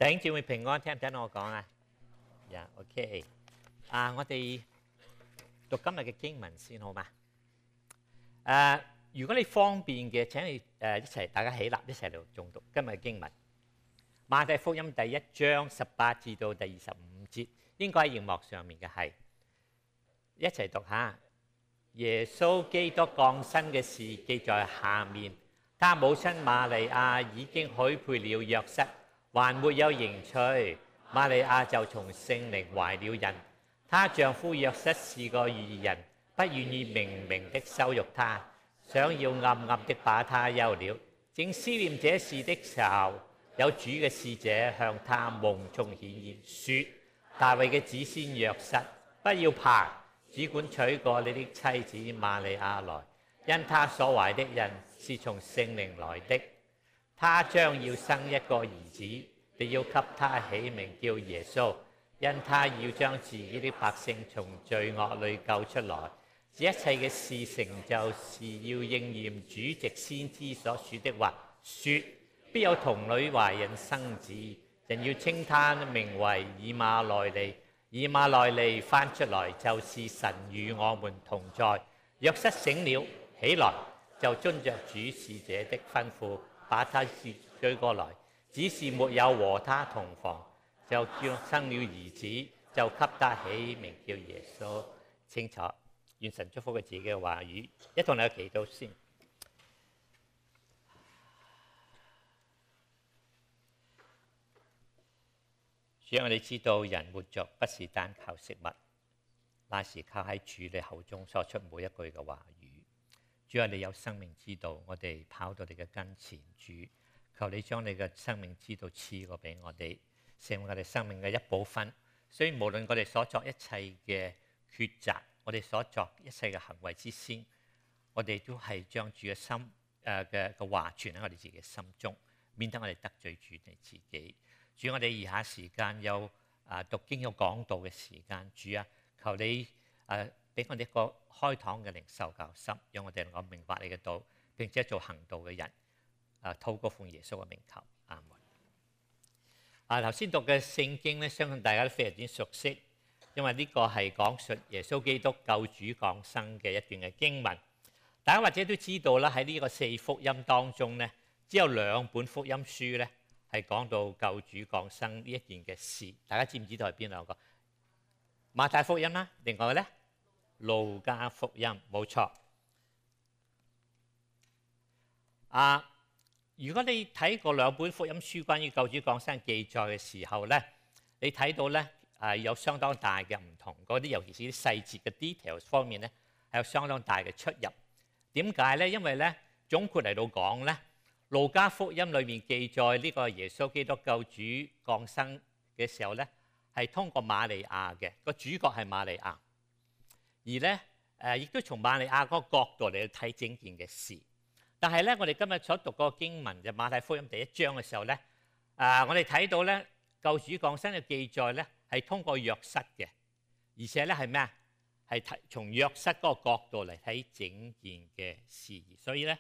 弟兄姊妹平安，聽唔聽到我講啊？OK。我哋讀今日嘅經文先好嘛？如果你方便嘅，請你一齊大家起立，一齊嚟誦讀今日嘅經文。馬太福音第1章18至到第25節，應該喺熒幕上面嘅係一齊讀下。耶穌基督降生嘅事記在下面。他母親瑪利亞已經許配了約瑟，還沒有迎娶，瑪利亞就從聖靈懷了孕。她丈夫約瑟是個義人，不願意明明的羞辱她，想要暗暗的把她休了。正思念這事的時候，有主嘅使者向他夢中顯現，說：大衛嘅子孫約瑟，不要怕，只管娶過你的妻子瑪利亞來，因她所懷的孕是從聖靈來的。她將要生一個兒子，你要給他起名叫耶穌，因他要將自己的百姓從罪惡裏救出來。這一切嘅事成就，是要應驗主藉先知所說的話，說：必有童女懷孕生子，人要稱他名為以馬內利。以馬內利翻出來就是神與我們同在。約瑟醒了，起來，就遵着主使者的吩咐，把他追過來，只是沒有和他同房，就叫生了兒子，就給他起名叫耶穌。清楚，願神祝福佢自己嘅話語，一同嚟祈禱先。主啊，我哋知道人活着不是單靠食物，乃是靠喺主你口中所出每一句嘅話語。主啊，你有生命之道，我哋跑到你嘅跟前，主求你將你嘅生命之道賜過俾我哋，成為我哋生命嘅一部分。所以無論我哋所作一切嘅抉擇，我哋所作一切嘅行為之先，我哋都係將主嘅心嘅話傳喺我哋自己嘅心中，免得我哋得罪主你自己。主，我哋以下時間有讀經有講道嘅時間，主啊，求你俾我哋一個開膛嘅靈受教心，讓我哋能夠明白你嘅道，並且做行道嘅人。透過奉耶穌嘅名求，阿門。頭先讀嘅聖經咧，相信大家都非常之熟悉，因為呢個係講述耶穌基督救主降生嘅一段嘅經文。大家或者都知道啦，喺呢個4福音當中咧，只有2本福音書咧係講到救主降生呢一件嘅事。大家知唔知道係邊2個？馬太福音啦，另外咧路加福音，冇錯。如果你睇過2本福音書關於救主降生記載嘅時候咧，你睇到咧有相當大嘅唔同，嗰啲尤其是啲細節嘅 details 方面咧係有相當大嘅出入。點解咧？因為咧總括嚟到講咧，路加福音裏面記載呢個耶穌基督救主降生嘅時候咧，係通過瑪利亞嘅，個主角係瑪利亞，而咧亦都從瑪利亞嗰個角度嚟到睇整件嘅事。但係咧，我哋今日所讀嗰個經文就馬太福音第1章嘅時候咧，我哋睇到咧救主降生嘅記載咧係通過約瑟嘅，而且咧係咩啊？係從約瑟嗰個角度嚟睇整件嘅事宜，所以咧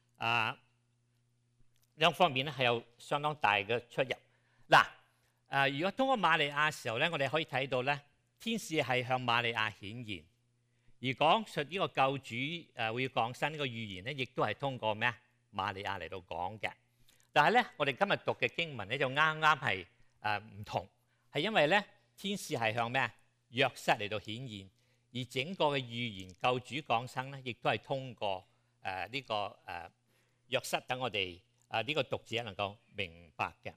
兩方面咧係有相當大嘅出入。嗱，如果通過瑪利亞嘅時候咧，我哋可以睇到咧天使係向瑪利亞顯現。而講述呢個救主會降生呢個預言咧，亦都係通過咩啊？瑪利亞嚟到講嘅。但係咧，我哋今日讀嘅經文咧就啱啱係唔同，係因為咧天使係向咩啊？約瑟嚟到顯現，而整個嘅預言救主降生咧，亦都係通過呢個約瑟，等我哋呢個讀者能夠明白嘅。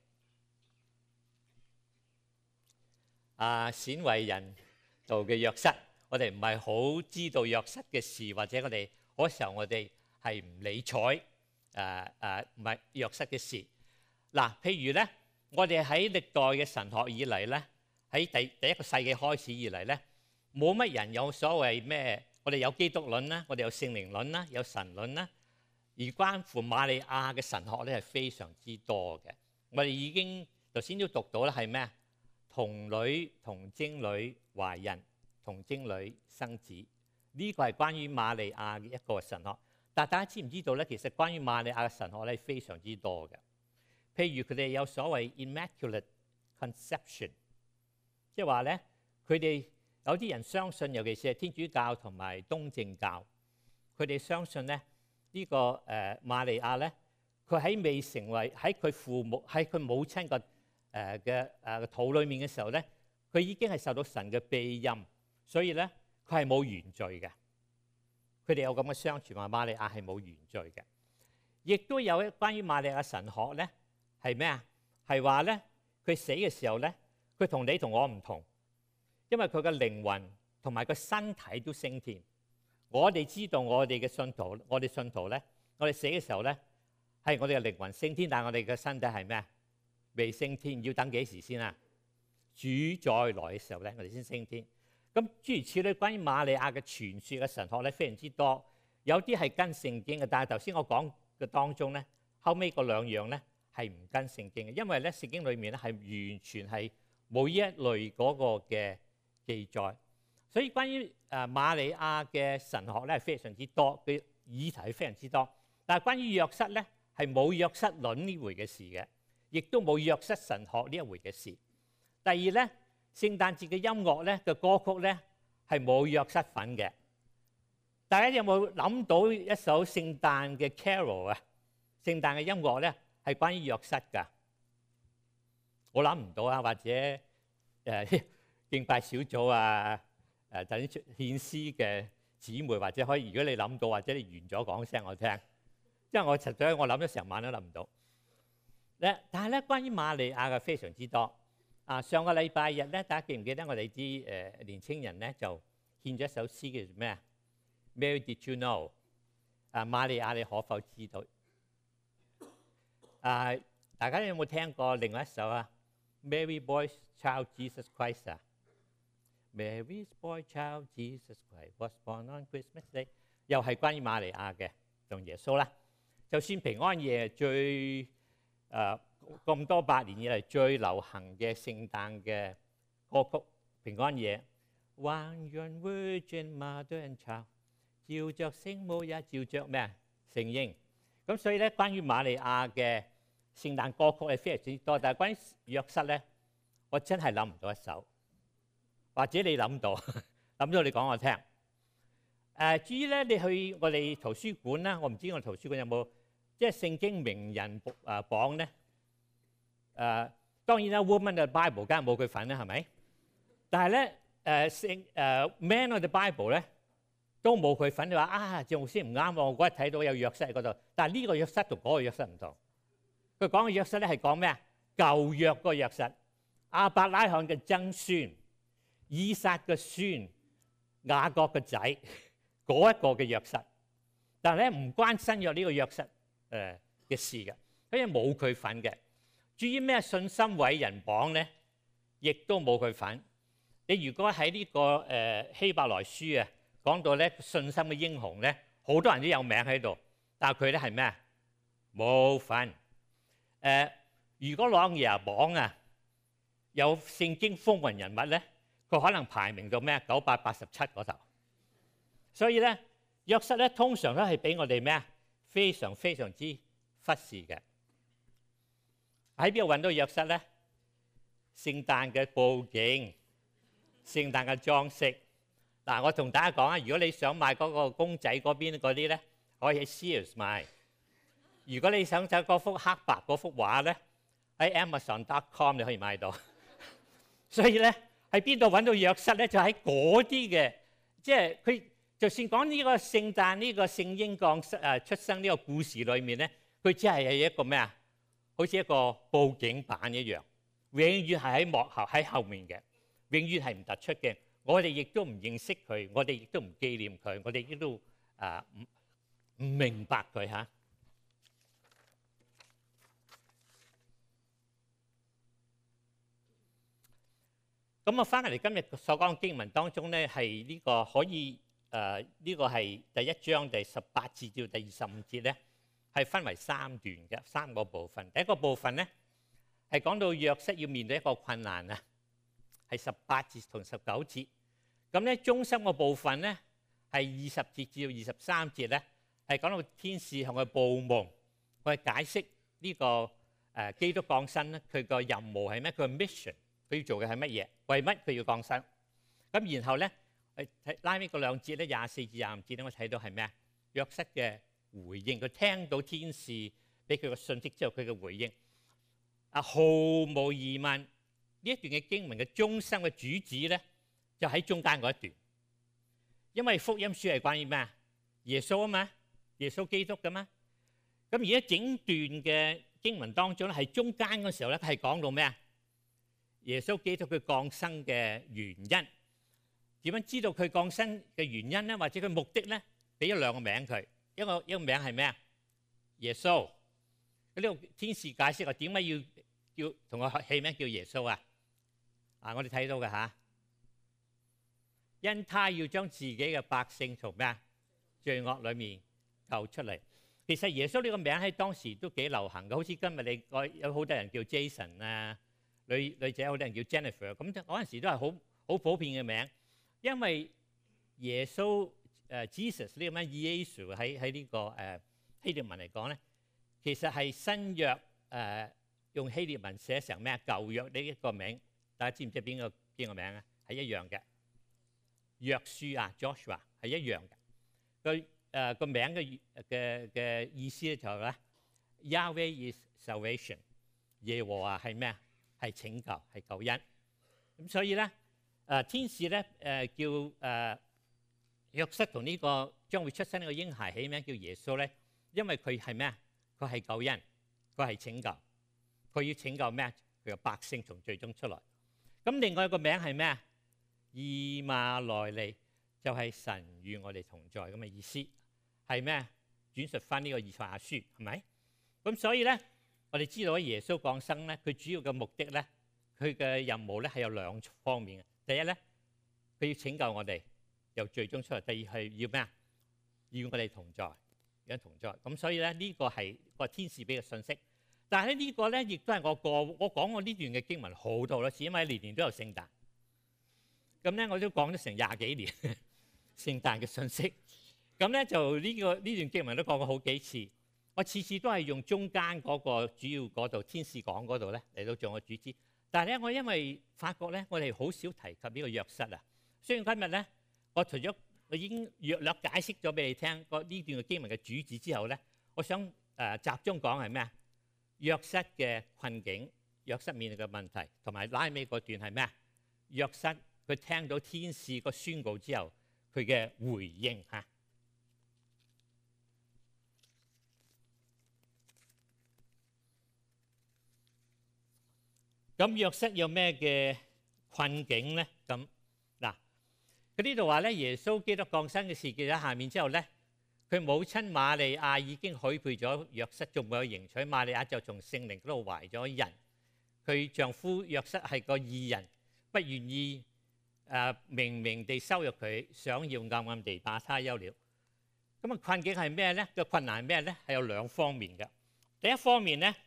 鮮為人道嘅約瑟。我哋唔係好知道約瑟嘅事，或者我哋嗰時候我哋係唔理睬唔係約瑟嘅事。譬如咧，我哋喺歷代嘅神學以嚟咧，喺第1個世紀開始以嚟咧，冇乜人有所謂咩？我哋有基督論啦，我哋有聖靈論啦，有神論啦，而關乎瑪利亞嘅神學咧係非常之多嘅。我哋已經頭先都讀到啦，係咩啊？童貞女懷孕。童貞女生子，呢個係關於瑪利亞嘅一個神學。但大家知唔知道咧？其實關於瑪利亞嘅神學咧係非常之多嘅。譬如佢哋有所謂 immaculate conception， 即係話咧，佢哋有啲人相信，尤其是係天主教同埋東正教，佢哋相信咧呢個瑪利亞咧，佢喺未成為喺佢父母喺佢母親個嘅肚裡面嘅時候咧，佢已經係受到神嘅庇蔭，所以咧佢係冇原罪嘅。佢哋有咁嘅相傳話瑪利亞係冇原罪嘅。亦都有關於瑪利亞神學咧，係咩啊？係話咧，佢死嘅時候咧，佢同你同我唔同，因為佢嘅靈魂同埋個身體都升天。我哋知道我哋嘅信徒，我哋信徒咧，我哋死嘅時候咧，係我哋嘅靈魂升天，但係我哋嘅身體係咩啊？未升天，要等幾時先啊？主再來嘅時候咧，我哋先升天。咁諸如此類，關於瑪利亞嘅傳說嘅神學咧，非常之多，有啲係跟聖經嘅，但係頭先我講嘅當中咧，後尾嗰兩樣咧係唔跟聖經嘅，因為咧聖經裏面咧係完全係冇呢一類嗰個嘅記載，所以關於瑪利亞嘅神學咧係非常之多，嘅議題係非常之多。但係關於約瑟咧係冇約瑟論呢回嘅事嘅，亦都冇約瑟神學呢一回嘅事。第二咧，聖誕節嘅音樂咧嘅歌曲咧係冇約瑟份嘅。大家有冇諗到一首聖誕嘅 carol 啊？聖誕嘅音樂咧係關於約瑟㗎。我諗唔到啊，或者敬拜小組啊，等獻詩嘅姊妹，或者可以，如果你諗到，或者你完咗講聲我聽，因為我實在我諗咗成晚都諗唔到。但係咧，關於瑪利亞嘅非常之多。上個禮拜日咧，大家記唔記得我哋啲年青人咧就獻咗一首詩叫做咩啊？ Mary did you know？ 瑪利亞你可否知道？大家有冇聽過另外一首啊 ？Mary boy child Jesus Christ 啊 ？Mary's boy child Jesus Christ was born on Christmas Day， 又係關於瑪利亞嘅，同耶穌啦。就算平安夜最咁多百年以嚟最流行嘅聖誕嘅歌曲，平安夜 One young virgin mother and child。照着聖母也照着咩啊？聖嬰。咁所以咧，關於瑪利亞嘅聖誕歌曲係非常之多，但係關於約瑟咧，我真係諗唔到一首。或者你諗到，諗到你講我聽。至於咧，你去我哋圖書館啦，我唔知我哋圖書館有冇即係聖經名人榜咧。當然啦 ，Woman of the Bible 梗係冇佢份啦，係咪？但係咧，Man of the Bible 咧。都冇佢份，你話啊，趙牧師唔啱喎！我嗰日睇到有約瑟喺嗰度，但係呢個約瑟同嗰個約瑟唔同。佢講嘅約瑟咧係講咩啊？舊約嗰個約瑟，亞伯拉罕嘅曾孫，以撒嘅孫，雅各嘅仔，嗰一個嘅約瑟。但係咧唔關新約呢個約瑟嘅事嘅，所以冇佢份嘅。至於咩信心偉人榜咧，亦都冇佢份。你如果喺呢個希伯來書啊，講到咧信心嘅英雄咧，好多人都有名喺度，但係佢咧係咩啊？冇份。如果朗耶榜啊有聖經風雲人物咧，佢可能排名到咩987嗰頭。所以咧約瑟咧通常都係俾我哋咩啊？非常非常之忽視嘅。喺邊度揾到約瑟咧？聖誕嘅佈景、聖誕嘅裝飾。嗱，我同大家講啊，如果你想買嗰個公仔嗰邊嗰啲咧，可以喺 Sears 買。如果你想睇嗰幅黑白嗰幅畫咧，喺 Amazon.com 你可以買到。所以咧，喺邊度揾到約瑟咧？就喺嗰啲嘅，即係佢就算講呢個聖誕呢個聖嬰降出生呢個故事裏面咧，佢只係一個咩啊？好似一個佈景板一樣，永遠係喺幕後喺後面嘅，永遠係唔突出嘅。我哋亦都唔認識佢，我哋亦都唔紀念佢，我哋亦都唔明白佢嚇。咁我翻嚟今日所講嘅經文當中咧，係呢個可以呢個係第一章第18節至第25節咧，係分為3段嘅3個部分。第一個部分咧係講到約瑟要面對一個困難啊。係18節同19節，咁咧中心嘅部分咧係20節至到23節咧，係講到天使向佢報夢，佢解釋呢個基督降生咧，佢個任務係咩？佢個 mission 佢要做嘅係乜嘢？為乜佢要降生？咁然後咧，睇拉尾嗰兩節咧，24至25節咧，我睇到係咩啊？約瑟嘅回應，佢聽到天使俾佢個信息之後，佢嘅回應毫無疑問，呢一段嘅經文嘅中心嘅主旨咧，就喺中間嗰一段。因為福音書係關於咩啊？耶穌啊嘛，耶穌基督噶嘛。咁而家整段嘅經文當中咧，係中間嗰時候咧，係講到咩啊？耶穌基督佢降生嘅原因，點樣知道佢降生嘅原因咧？或者佢目的咧？俾咗兩個名佢，一個名係咩啊？耶穌。呢個天使解釋話點解要叫同個起名叫耶穌啊？我哋睇到嘅嚇，因他要將自己嘅百姓從咩啊？罪惡裡面救出嚟。其實耶穌呢個名喺當時都幾流行嘅，好似今日你有好多人叫 Jason 啊，女仔好多人叫 Jennifer， 咁嗰陣時都係好普遍嘅名，因為耶穌Jesus 呢個名耶穌喺呢個希臘文嚟講咧，其實係新約用希臘文寫成咩啊？舊約呢一個名，大家知唔知邊個名啊？係一樣嘅，約書亞 Joshua 係一樣嘅。個名嘅意思咧就係咧 Yahweh is salvation， 耶和華係咩啊？係拯救，係救恩。咁所以咧天使咧叫約瑟同呢個將會出生呢個嬰孩起名叫耶穌咧，因為佢係咩啊？佢係救恩，佢係拯救，佢要拯救咩啊？佢嘅百姓從罪中出來。咁另外一個名係咩啊？以馬內利，就係神與我哋同在咁嘅意思，係咩？轉述翻呢個以賽亞書係咪？咁所以咧，我哋知道耶穌降生咧，佢主要嘅目的咧，佢嘅任務咧係有兩方面嘅。第一咧，佢要拯救我哋由罪中出嚟；第二係要咩啊？與我哋同在，與同在。咁所以咧，呢個係個天使俾嘅信息。但係呢個咧，亦都係我講過呢段嘅經文好多次，因為年年都有聖誕。咁咧，我都講咗成20幾年聖誕嘅信息。咁咧就呢段經文都講過好幾次。我次次都係用中間嗰個主要嗰度天使講嗰度咧嚟到做我主旨。但係咧，我因為發覺咧，我哋好少提及呢個約瑟啊。雖然今日咧，我除咗我已經約略解釋咗俾你聽呢段嘅經文嘅主旨之後咧，我想集中講係咩啊？約瑟嘅困境，約瑟面對嘅問題，同埋拉尾嗰段係咩啊？約瑟佢聽到天使個宣告之後，佢嘅回應嚇。咁約瑟有咩嘅困境咧？咁嗱，佢呢度話咧，耶穌基督降生嘅事記喺下面之後咧，佢母親瑪利亞已經許配咗約瑟，仲未有迎娶。瑪利亞就從聖靈嗰度懷咗孕。佢丈夫約瑟係個義人，不願意明明地羞辱佢，想要暗暗地把他休了。咁啊，困境係咩咧？個困難係咩咧？係有兩方面嘅。第一方面咧，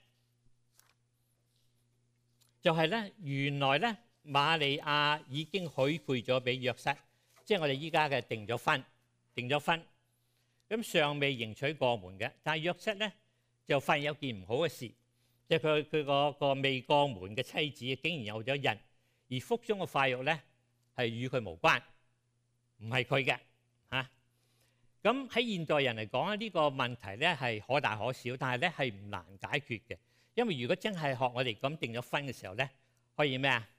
就係咧，原來咧瑪利亞已經許配咗俾約瑟，即係我哋依家嘅訂咗婚，咁尚未迎娶過門嘅。但係約瑟咧就發現有件唔好嘅事，即係佢個未過門嘅妻子竟然有咗孕，而腹中嘅塊肉咧係與佢無關，唔係佢嘅嚇。咁喺現代人嚟講咧，呢個問題咧係可大可小，但係咧係唔難解決嘅。因為如果真係學我哋咁訂咗婚嘅時候咧，可以咩啊？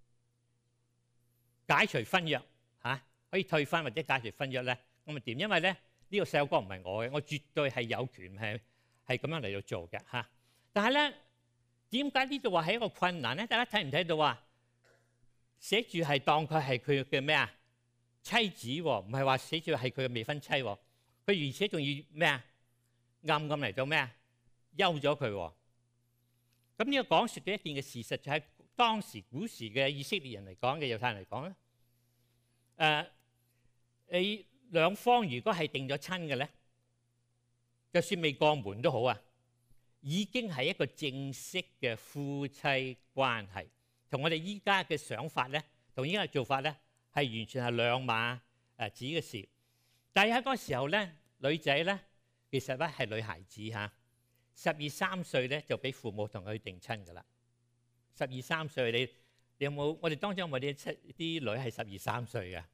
解除婚約嚇，可以退婚或者解除婚約咧，咁咪點？因為咧呢個細路哥唔係我嘅，我絕對係有權係咁樣嚟到做嘅嚇。但係咧，點解呢度話係一個困難咧？大家睇唔睇到啊？寫住係當佢係佢嘅咩啊？妻子喎，唔係話寫住係佢嘅未婚妻喎。佢而且仲要咩啊？暗咁嚟到咩啊？休咗佢喎。咁呢個講説嘅一件嘅事實，就係當時古時嘅以色列人嚟講嘅猶太人嚟講咧，你兩方如果係定咗親嘅咧，就算未過門都好啊，已經係一個正式嘅夫妻關係，同我哋依家嘅想法咧，同依家嘅做法咧，係完全係兩碼子嘅事。但係喺嗰個時候咧，女仔咧其實咧係女孩子嚇。12、13歲咧就俾父母同佢定親㗎啦。12、13歲有冇？我哋當中有冇啲女係12、13歲嘅？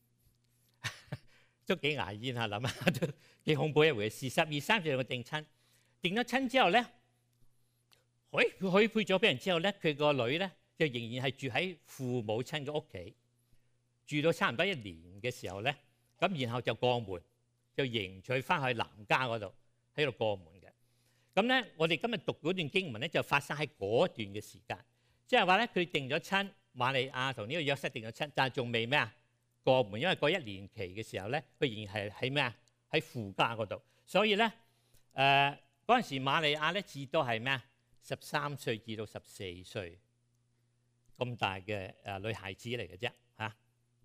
都幾牙煙下諗下，都幾恐怖一回事。12、13歲我定親，定咗親之後咧，許配咗俾人之後咧，佢個女咧就仍然係住喺父母親嘅屋企，住到差唔多1年嘅時候咧，咁然後就過門，就迎娶翻去男家嗰度喺度過門嘅。咁咧，我哋今日讀嗰段經文咧，就發生喺嗰段嘅時間，即係話咧，佢定咗親，瑪利亞同呢個約瑟定咗親，但係仲未咩啊過門，因為過1年期嘅時候咧，佢仍然係喺咩啊喺父家嗰度，所以咧嗰陣時瑪利亞咧至多係咩啊13歲至到14歲咁大嘅女孩子嚟嘅啫嚇。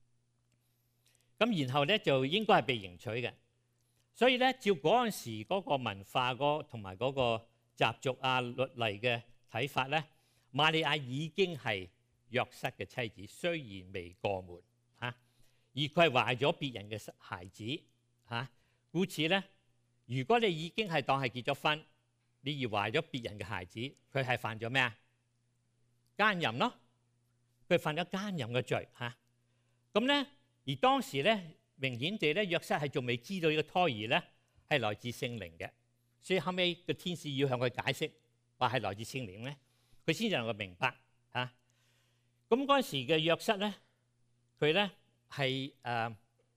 咁然後咧就應該係被迎娶嘅，所以咧照嗰陣時嗰個文化同埋嗰個習俗啊律例嘅睇法咧，瑪利亞已經係約瑟嘅妻子，雖然未過門嚇，而佢係懷咗別人嘅孩子嚇，故此咧，如果你已經係當係結咗婚，你而懷咗別人嘅孩子，佢係犯咗咩啊？奸淫咯，佢犯咗奸淫嘅罪嚇。咁咧，而當時咧，明顯地咧，約瑟係仲未知道呢個胎兒咧係來自聖靈嘅，所以後尾個天使要向佢解釋話係來自聖靈咧，佢先至能夠明白嚇。咁嗰陣時嘅約瑟咧，佢咧係要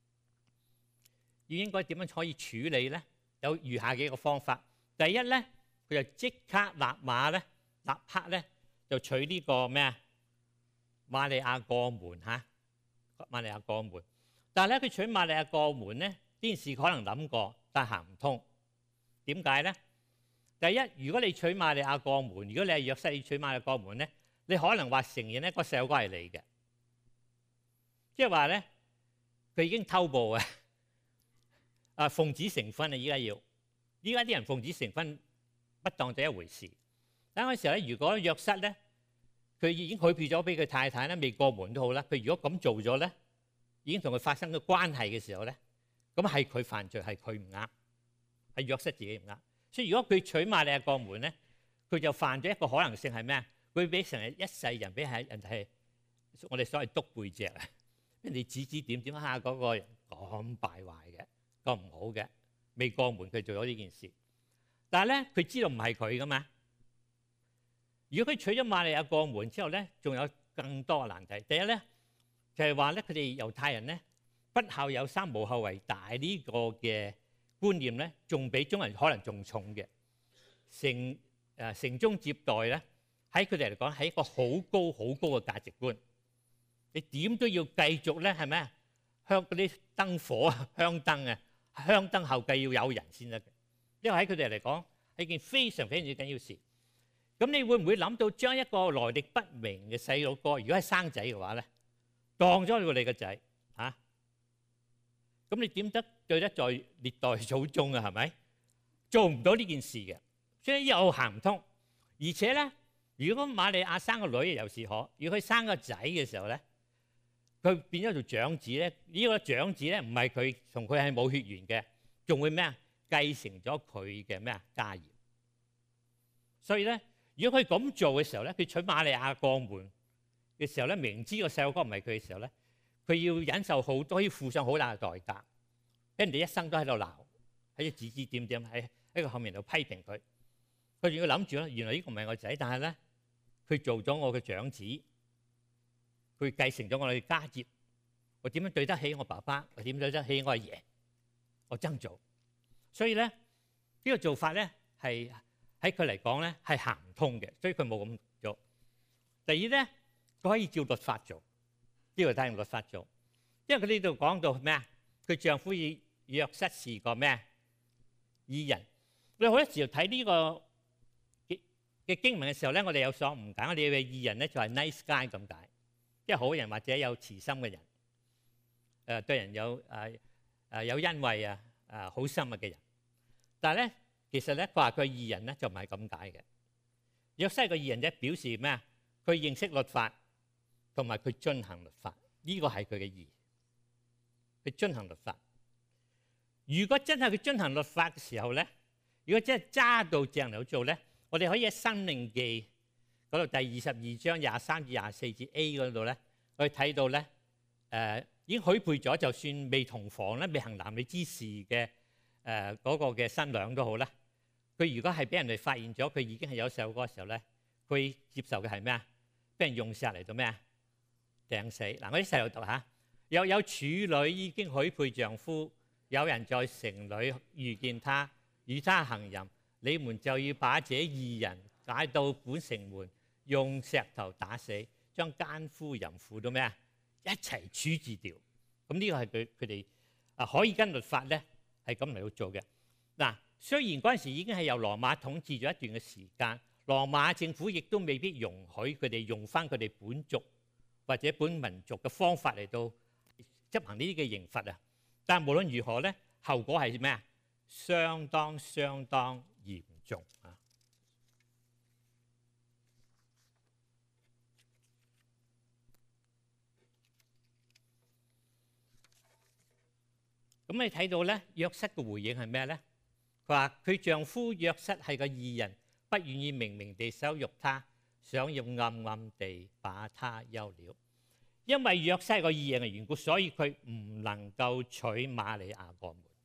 應該點樣可以處理咧？有以下幾個方法。第一咧，佢就即刻立馬咧，立刻咧就娶呢個咩啊？瑪利亞過門嚇，瑪利亞過門。但係咧，佢娶瑪利亞過門咧，呢件事可能諗過，但係行唔通。點解咧？第一，如果你娶瑪利亞過門，如果你係約瑟，你娶瑪利亞過門咧，你可能話承認咧個細路哥係你嘅，即係話咧佢已經偷步啊！奉子成婚啊！依家啲人奉子成婚不當咗一回事。但嗰時候咧，如果約瑟咧，佢已經許配咗俾佢太太咧，未過門都好啦。佢如果咁做咗咧，已經同佢發生咗關係嘅時候咧，咁係佢犯罪，係佢唔啱，係約瑟自己唔啱。所以如果佢娶瑪利亞過門咧，佢就犯咗一個可能性係咩啊？會俾成日一世人俾係人係我哋所謂篤背脊啊！人哋指指點點下嗰個人咁敗壞嘅，咁唔好嘅，未過門佢做咗呢件事。但係咧，佢知道唔係佢噶嘛。如果佢娶咗瑪利亞過門之後咧，仲有更多嘅難題。第一咧就係話咧，佢哋猶太人咧不孝有三，無後為大呢個嘅觀念咧，仲比中國人可能仲重嘅。承宗接代咧，喺佢哋嚟講係一個好高好高嘅價值觀。你點都要繼續咧，係咪啊？香嗰啲燈火啊，香燈啊，香燈後繼要有人先得嘅。因為喺佢哋嚟講係件非常非常之緊要事。咁你會唔會諗到將一個來歷不明嘅細路哥，如果係生仔嘅話咧，當咗佢哋個仔嚇？咁你點得對得在列代祖宗啊？係咪做唔到呢件事嘅？所以又行唔通。而且咧，如果瑪利亞生個女又是可，如果佢生個仔嘅時候咧，佢變咗做長子咧，呢個長子咧唔係佢同佢係冇血緣嘅，仲會咩啊？繼承咗佢嘅咩啊家業。所以咧，如果佢咁做嘅時候咧，佢娶瑪利亞過門嘅時候咧，明知個細路哥唔係佢嘅時候咧，佢要忍受好多，要付上好大嘅代價，俾人哋一生都喺度鬧，喺度指指點點，喺個後面度批評佢。佢仲要諗住咧，原來呢個唔係我仔，但係咧佢做咗我嘅長子，佢繼承咗我哋嘅家業，我點樣對得起我爸爸？我點對得起我阿爺？我爭做。所以咧，呢個做法咧係喺佢嚟講咧係行唔通嘅，所以佢冇咁做。第二咧，佢可以照律法做，呢個睇用律法做，因為佢呢度講到咩啊？佢丈夫以約瑟是個咩義人。我哋好多時候睇呢個嘅經文嘅時候咧，我哋有所誤解，我哋以為義人咧就係 nice guy 咁解，即係好人或者有慈心嘅人，對人有有恩惠啊，好心嘅人。但係咧，其實咧佢話佢義人咧就唔係咁解嘅。約瑟個義人啫，表示咩啊？佢認識律法，同埋佢遵行律法，呢個係佢嘅義。佢遵行律法。如果真係佢遵行律法嘅時候咧，如果真係揸到正嚟做咧，我哋可以喺《申命記》 嗰度第22章23至24節 A 嗰度咧，我哋睇到咧已經許配咗，就算未同房咧、未行男女之事嘅嗰個嘅新娘都好啦。佢如果係俾人哋發現咗佢已經係有細路嗰個時候咧，佢接受嘅係咩啊？俾人用石嚟到咩啊？掟死。嗱，嗰啲細路讀嚇，有處女已經許配丈夫，有人在城裏遇見他，與他行淫，你們就要把這二人帶到本城門，用石頭打死，將奸夫淫婦都咩啊？一齊處置掉。咁呢個係佢哋可以跟律法咧係咁嚟到做嘅。嗱，雖然嗰陣時已經係由羅馬統治咗一段嘅時間，羅馬政府亦都未必容許佢哋用翻佢哋本族或者本民族嘅方法嚟到執行呢啲嘅刑罰啊。但係無論如何咧，後果係咩啊？相當嚴重啊！咁你睇到咧，約瑟嘅回應係咩咧？佢話佢丈夫約瑟係個義人，不願意明明地羞辱他，想要暗暗地把他休了。因為約瑟係個義人嘅緣故，所以佢唔能夠娶瑪利亞過門。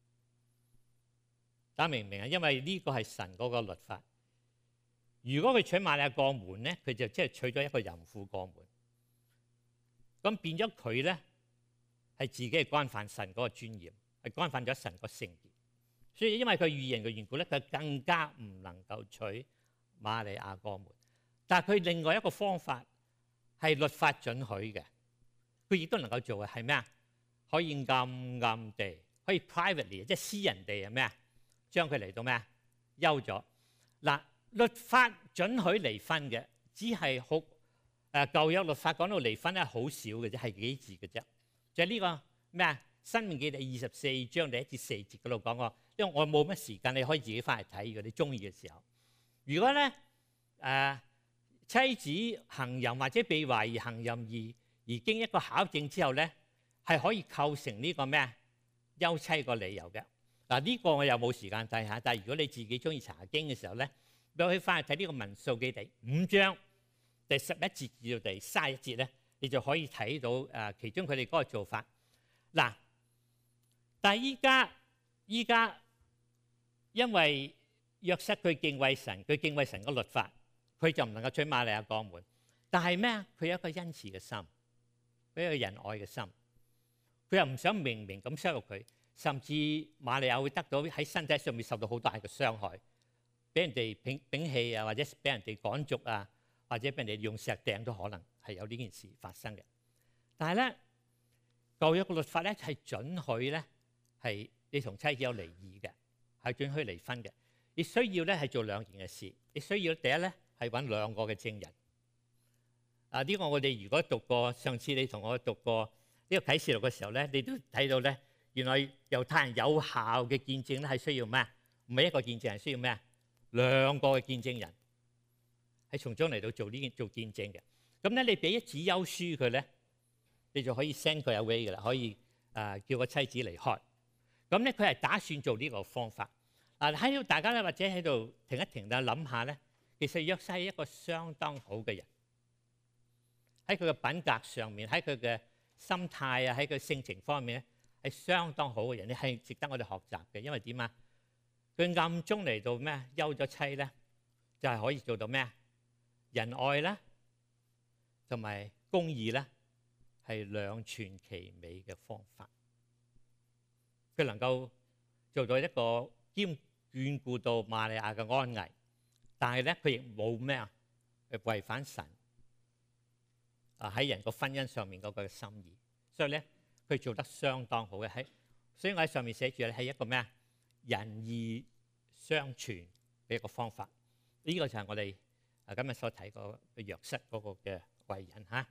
大家明唔明啊？因為呢個係神嗰個律法。如果佢娶瑪利亞過門咧，佢就即係娶咗一個淫婦過門。咁變咗佢咧係自己係干犯神嗰個尊嚴，係干犯咗神個聖潔。所以因為佢義人嘅緣故咧，佢更加唔能夠娶瑪利亞過門。但係佢另外一個方法係律法准許嘅，佢亦都能夠做嘅係咩啊？可以暗暗地，可以 privately， 即係私人地係咩啊？將佢嚟到咩啊？休咗。嗱，律法准許離婚嘅，只係好舊約律法講到離婚咧，好少嘅啫，係幾字嘅啫。就係呢個咩啊？申命記第24章第1至4節嗰度講過，因為我冇乜時間，你可以自己翻嚟睇，如果你中意嘅時候。如果咧妻子行淫或者被懷疑行淫而經一個考證之後咧，係可以構成呢個咩啊？休妻個理由嘅。嗱，呢個我又冇時間睇下，但係如果你自己中意查經嘅時候咧，你可以翻去睇呢個民數記第5章第11節至到第31節咧，你就可以睇到其中佢哋嗰個做法。嗱，但係依家因為約瑟佢敬畏神，佢敬畏神個律法，佢就唔能夠娶瑪利亞過門。但係咩啊？佢有一個恩慈嘅心，佢有一個仁愛嘅心，佢又唔想明明咁羞辱佢。甚至瑪利亞會得到喺身體上面受到好大嘅傷害，俾人哋摒棄啊，或者俾人哋趕逐啊，或者俾人哋用石掟都可能係有呢件事發生嘅。但係咧，舊約嘅律法咧係准許咧係你同妻子有離異嘅，係准許離婚嘅。你需要咧係做兩件嘅事，你需要第一咧係揾兩個嘅證人。呢個我哋如果讀過上次你同我讀過呢個啟示錄嘅時候咧，你都睇到咧。原來猶太人有效嘅見證咧係需要咩？唔係一個見證人，需要咩？兩個嘅見證人係從中嚟到做見證嘅。咁咧，你俾一紙休書佢咧，你就可以 send 佢 away 嘅啦，可以叫個妻子離開。咁咧，佢係打算做呢個方法。喺度大家咧或者喺度停一停啦，諗下咧，其實約瑟係一個相當好嘅人，喺佢嘅品格上面，喺佢嘅心態啊，喺佢性情方面咧。係相當好嘅人，你係值得我哋學習嘅。因為點啊？佢暗中嚟到咩？休咗妻咧，就係可以做到咩？仁愛啦，同埋公義咧，係兩全其美嘅方法。佢能夠做到一個兼眷顧到瑪利亞嘅安危，但係咧佢亦冇咩啊？違反神喺人個婚姻上面嗰個心意，所以咧。佢做得相當好嘅，所以我喺上面寫住咧係一個咩啊？仁義相傳嘅一個方法。呢個就係我哋今日所睇過嘅約瑟嗰個嘅為人嚇。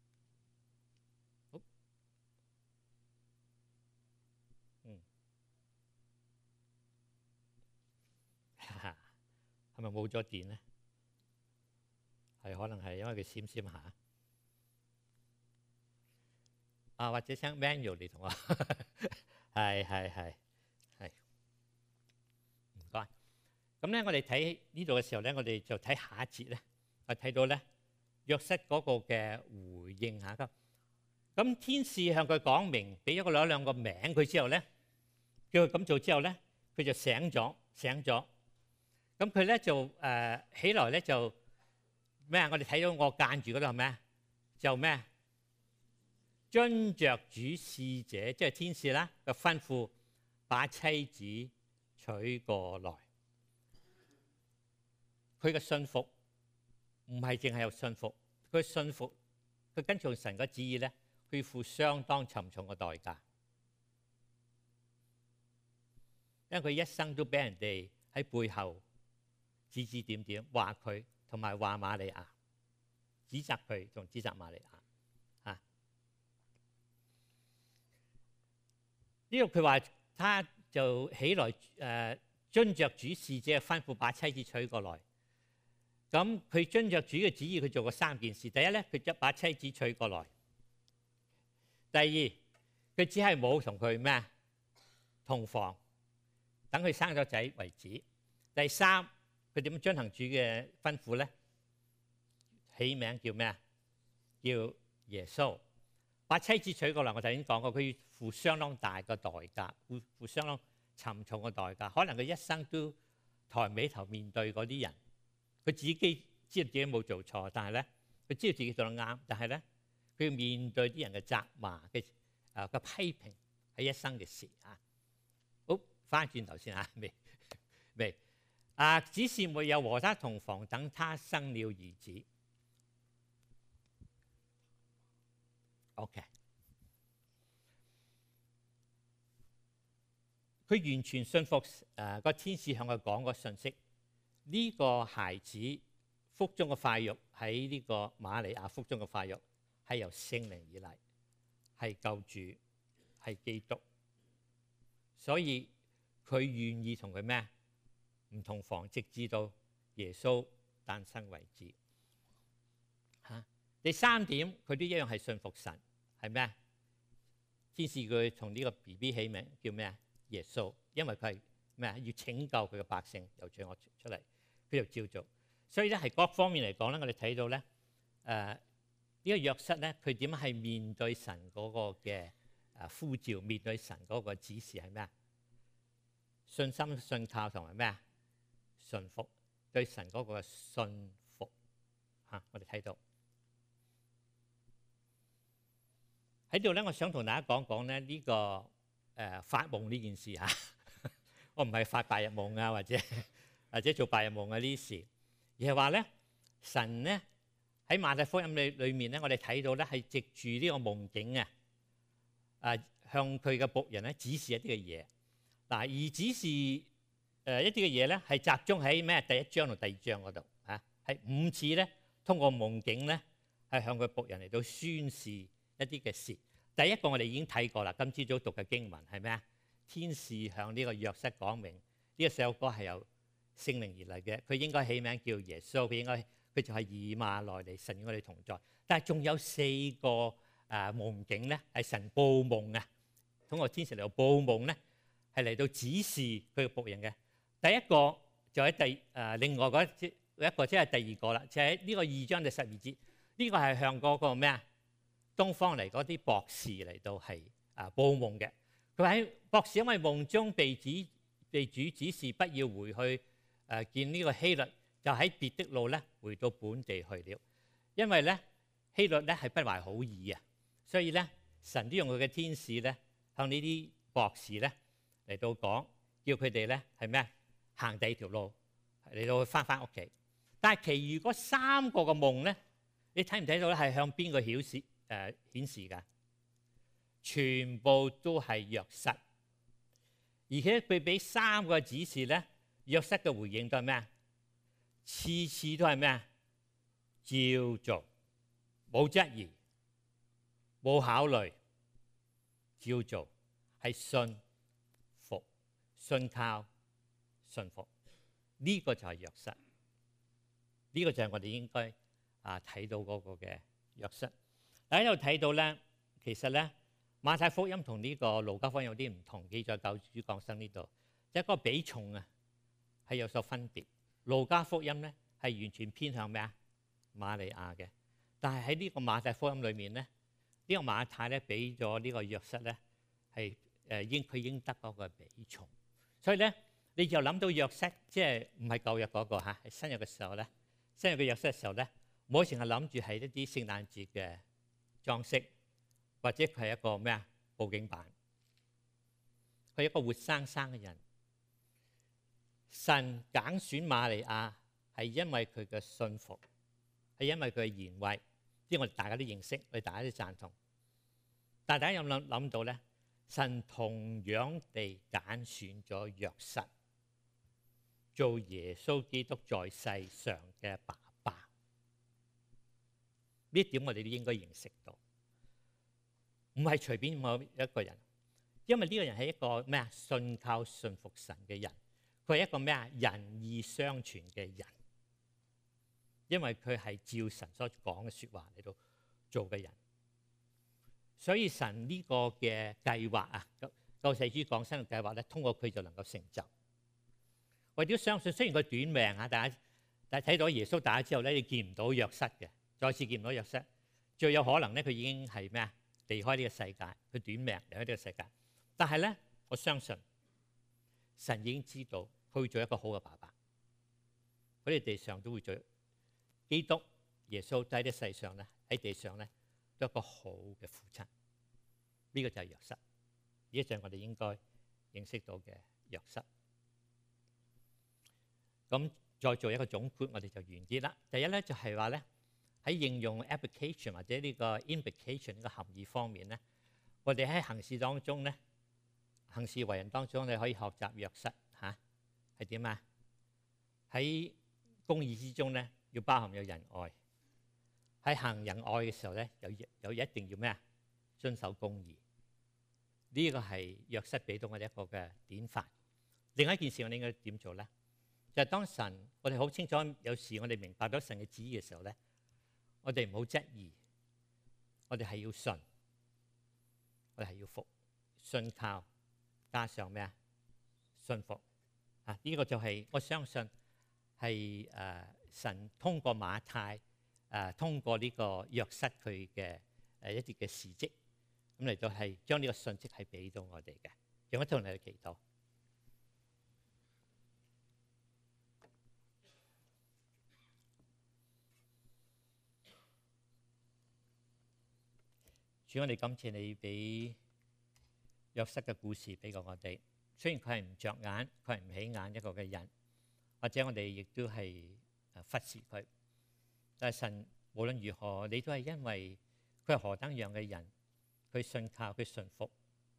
好，係咪冇咗電咧？係可能係因為佢閃閃下。或者請 manual 嚟同我，係，唔該。咁咧，我哋睇呢度嘅時候咧，我哋就睇下一節咧。 我睇到咧約瑟嗰個嘅回應嚇。咁天使向佢講明，俾咗個兩個名佢之後咧，叫佢咁做之後咧，佢就醒咗。咁佢咧就起來咧就咩啊？我哋睇到我間住嗰度係咩啊？就咩？遵着主使者，即係天使啦嘅吩咐，把妻子娶過來。佢嘅信服唔係淨係有信服，佢信服，佢跟從神嘅旨意咧，佢付相當沉重嘅代價，因為佢一生都俾人哋喺背後指指點點，話佢同埋話瑪利亞，指責佢同指責瑪利亞。呢度佢話，他就起來遵着主使者嘅吩咐，把妻子娶過來。咁佢遵着主嘅旨意，佢做過三件事。第一咧，佢把妻子娶過來；第二，佢只係冇同佢咩同房，等佢生咗仔為止；第三，佢點樣遵行主嘅吩咐咧？起名叫咩啊？叫耶穌。把妻子娶過來，我頭先講過，佢要付相當大嘅代價，付相當沉重嘅代價。可能佢一生都抬唔起頭面對嗰啲人，佢自己知道自己冇做錯，但係咧，佢知道自己做得啱，但係咧，佢要面對啲人嘅責罵嘅批評，係一生嘅事啊。好，翻轉頭先啊，未只是沒有和他同房，等他生了兒子。OK， 佢完全信服個天使向佢講個信息。呢個孩子腹中嘅塊肉，喺呢個瑪利亞腹中嘅塊肉，係由聖靈而嚟，係救主，係基督。所以佢願意同佢咩唔同房，直至到耶穌誕生為止。第三點，佢都一樣係信服神，係咩？天使佢從呢個 BB 起名叫咩？耶穌，因為佢係咩啊？要拯救佢嘅百姓，由罪惡出嚟，佢就照做。所以咧，係各方面嚟講咧，我哋睇到咧，呢個約瑟咧，佢點係面對神嗰個嘅呼召，面對神嗰個指示係咩啊？信心、信靠同埋咩啊？信服，對神嗰個信服嚇，我哋睇到。喺度咧，我想同大家講講咧呢個發夢呢件事嚇。我唔係發白日夢啊，或者做白日夢啊呢啲事，而係話咧神咧喺馬太福音裏面咧，我哋睇到咧係藉住呢個夢境啊，向佢嘅僕人咧指示一啲嘅嘢。嗱，而指示一啲嘅嘢咧係集中喺咩？第一章同第二章嗰度嚇，係5次咧通過夢境咧係向佢僕人嚟到宣示一啲嘅事。第一個我哋已經睇過啦，今朝早讀嘅經文係咩啊？天使向呢個約瑟講明，呢個細路哥係由聖靈而嚟嘅，佢應該起名叫耶穌，佢就係以馬內利，神與我哋同在。但係仲有4個夢境咧，係神報夢啊，通過天使嚟到報夢咧，係嚟到指示佢嘅僕人嘅。第一個就喺另外嗰一個即係第二個啦，就喺呢個2章第12節，呢個係向嗰個咩啊？東方嚟嗰啲博士嚟到係報夢嘅。佢喺博士因為夢中被主指示不要回去見呢個希律，就喺別的路咧回到本地去了。因為咧希律咧係不懷好意啊，所以咧神都用佢嘅天使咧向呢啲博士咧嚟到講，叫佢哋咧係咩行第二條路嚟到翻屋企。但係其餘嗰3個嘅夢咧，你睇唔睇到咧係向邊個顯示㗎？全部都係約瑟，而且佢俾3個指示咧，約瑟嘅回應都係咩啊？次次都係咩啊？照做，冇質疑，冇考慮，照做，係信服、信靠、信服。呢個就係約瑟，呢個就係我哋應該睇到嗰個嘅約瑟。喺度睇到咧，其實咧馬太福音同呢個路加福音有啲唔同，記載救主降生呢度，即係嗰個比重啊係有所分別。路加福音咧係完全偏向咩啊？ 瑪利亞嘅。但係喺呢個馬太福音裏面咧，呢個馬太咧俾咗呢個約瑟咧係佢應得嗰個比重。所以咧，你就諗到約瑟，即係唔係舊約嗰個嚇，係新約嘅時候咧，新約嘅約瑟嘅時候咧，唔好成日諗住係一啲聖誕節嘅裝飾，或者佢係一個咩啊佈景板，佢係一個活生生嘅人。神揀選瑪利亞係因為佢嘅信服，係因為佢嘅賢惠，即係我哋大家都認識，我哋大家都贊同。但係大家有冇諗到咧？神同樣地揀選咗約瑟做耶穌基督在世上嘅爸爸。呢一點我哋都應該認識到，唔係隨便某一個人，因為呢個人係一個咩啊？信靠信服神嘅人，佢係一個咩啊？仁義相傳嘅人，因為佢係照神所講嘅説話嚟到做嘅人。所以神呢個嘅計劃啊，救世主降生嘅計劃咧，通過佢就能夠成就。我哋都相信，雖然佢短命啊，但係睇到耶穌打之後咧，你見唔到約瑟嘅，再次見唔到約瑟，最有可能咧，佢已經係咩啊？離開呢個世界，佢短命離開呢個世界。但係咧，我相信神已經知道佢會做一個好嘅爸爸，佢哋地上都會做基督耶穌喺呢世上咧，喺地上咧。一個好嘅父親，呢個就係約瑟，呢就係我哋應該認識到嘅約瑟。咁再做一個總括，我哋就完結啦。第一咧就係話咧，喺應用 application 或者呢個 implication 呢個含義方面咧，我哋喺行事當中咧，行事為人當中你可以學習約瑟嚇，係點啊？喺公義之中咧，要包含有仁愛。喺行仁愛嘅時候咧，有一定要咩啊？遵守公義。呢個係約瑟俾到我哋一個嘅典範。另外一件事我哋應該點做咧？就係當神，我哋好清楚，有時我哋明白到神嘅旨意嘅時候咧，我哋唔好質疑，我哋係要信，我哋係要服，信靠加上咩啊？信服啊！呢個就係我相信係神通過馬太。通過呢個約瑟佢嘅一啲嘅事蹟，咁嚟到係將呢個信息係俾到我哋嘅。讓我同你去祈禱。主，我哋感謝你俾約瑟嘅故事俾過我哋。雖然佢係唔着眼，佢係唔起眼一個嘅人，或者我哋亦都係忽視佢。但係神無論如何，你都係因為佢係何等樣嘅人，佢信靠佢信服，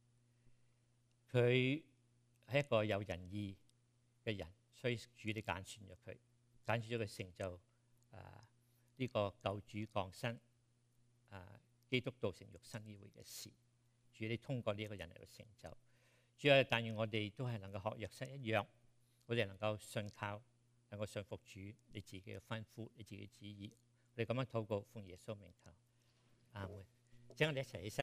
佢係一個有仁義嘅人，所以主你揀選咗佢，揀選咗佢成就呢個救主降生基督道成肉身呢回嘅事。主你通過呢一個人嚟到成就。主啊，但願我哋都係能夠學約瑟一樣，我哋能夠信靠，能夠信服主你自己嘅吩咐，你自己嘅旨意。我哋咁樣禱告，奉耶穌名求，阿門。請我哋一齊起身。